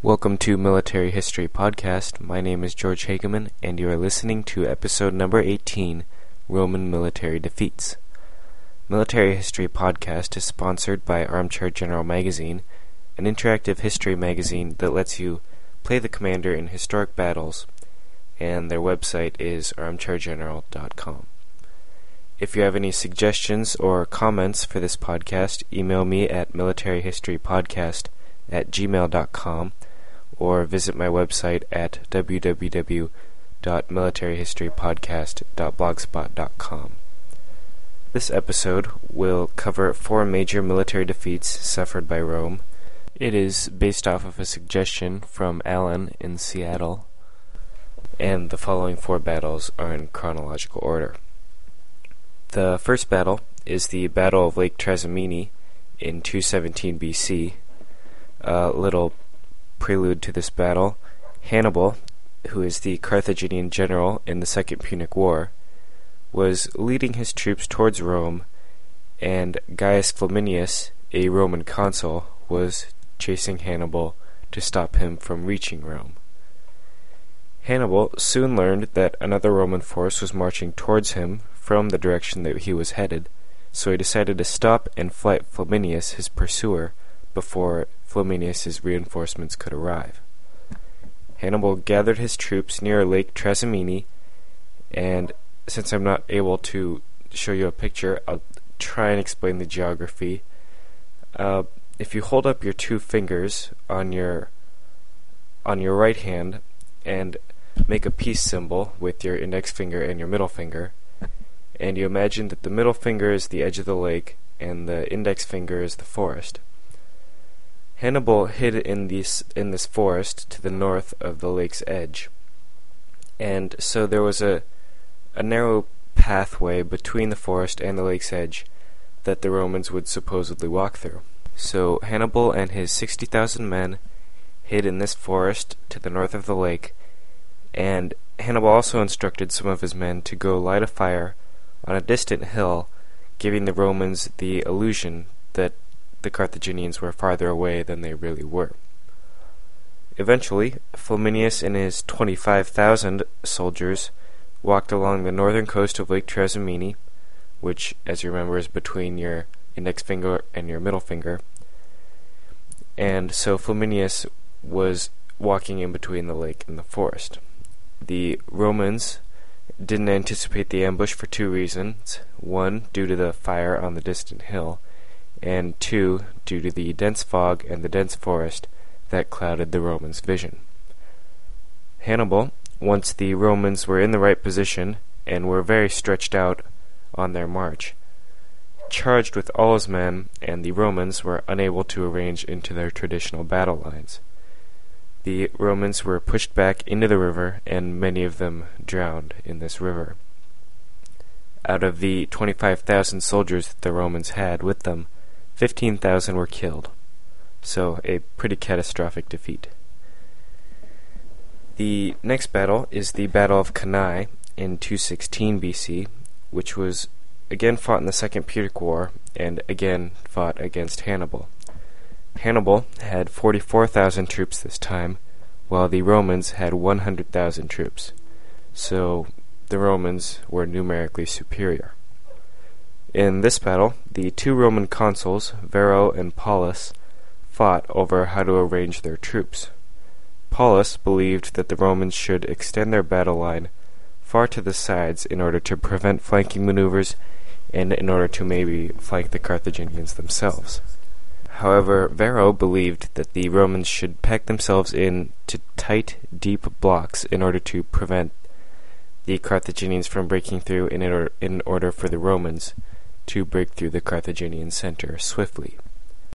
Welcome to Military History Podcast. My name is George Hageman, and you are listening to episode number 18, Roman Military Defeats. Military History Podcast is sponsored by Armchair General Magazine, an interactive history magazine that lets you play the commander in historic battles, and their website is armchairgeneral.com. If you have any suggestions or comments for this podcast, email me at militaryhistorypodcast@gmail.com or visit my website at www.militaryhistorypodcast.blogspot.com. This episode will cover 4 major military defeats suffered by Rome. It is based off of a suggestion from Alan in Seattle, and the following 4 battles are in chronological order. The first battle is the Battle of Lake Trasimene in 217 BC. A little prelude to this battle: Hannibal, who is the Carthaginian general in the Second Punic War, was leading his troops towards Rome, and Gaius Flaminius, a Roman consul, was chasing Hannibal to stop him from reaching Rome. Hannibal soon learned that another Roman force was marching towards him from the direction that he was headed, so he decided to stop and fight Flaminius, his pursuer, before Flaminius's reinforcements could arrive. Hannibal gathered his troops near Lake Trasimene, and since I'm not able to show you a picture, I'll try and explain the geography. If you hold up your 2 fingers on your right hand and make a peace symbol with your index finger and your middle finger, and you imagine that the middle finger is the edge of the lake and the index finger is the forest. Hannibal hid in this forest to the north of the lake's edge, and so there was a narrow pathway between the forest and the lake's edge that the Romans would supposedly walk through. So Hannibal and his 60,000 men hid in this forest to the north of the lake, and Hannibal also instructed some of his men to go light a fire on a distant hill, giving the Romans the illusion that the Carthaginians were farther away than they really were. Eventually, Flaminius and his 25,000 soldiers walked along the northern coast of Lake Trasimene, which, as you remember, is between your index finger and your middle finger. And so Flaminius was walking in between the lake and the forest. The Romans didn't anticipate the ambush for 2 reasons. 1, due to the fire on the distant hill, and 2, due to the dense fog and the dense forest that clouded the Romans' vision. Hannibal, once the Romans were in the right position and were very stretched out on their march, charged with all his men, and the Romans were unable to arrange into their traditional battle lines. The Romans were pushed back into the river, and many of them drowned in this river. Out of the 25,000 soldiers that the Romans had with them, 15,000 were killed, so a pretty catastrophic defeat. The next battle is the Battle of Cannae in 216 BC, which was again fought in the Second Punic War, and again fought against Hannibal. Hannibal had 44,000 troops this time, while the Romans had 100,000 troops, so the Romans were numerically superior. In this battle, the 2 Roman consuls, Varro and Paulus, fought over how to arrange their troops. Paulus believed that the Romans should extend their battle line far to the sides in order to prevent flanking maneuvers and in order to maybe flank the Carthaginians themselves. However, Varro believed that the Romans should pack themselves in to tight, deep blocks in order to prevent the Carthaginians from breaking through in order for the Romans to break through the Carthaginian center swiftly.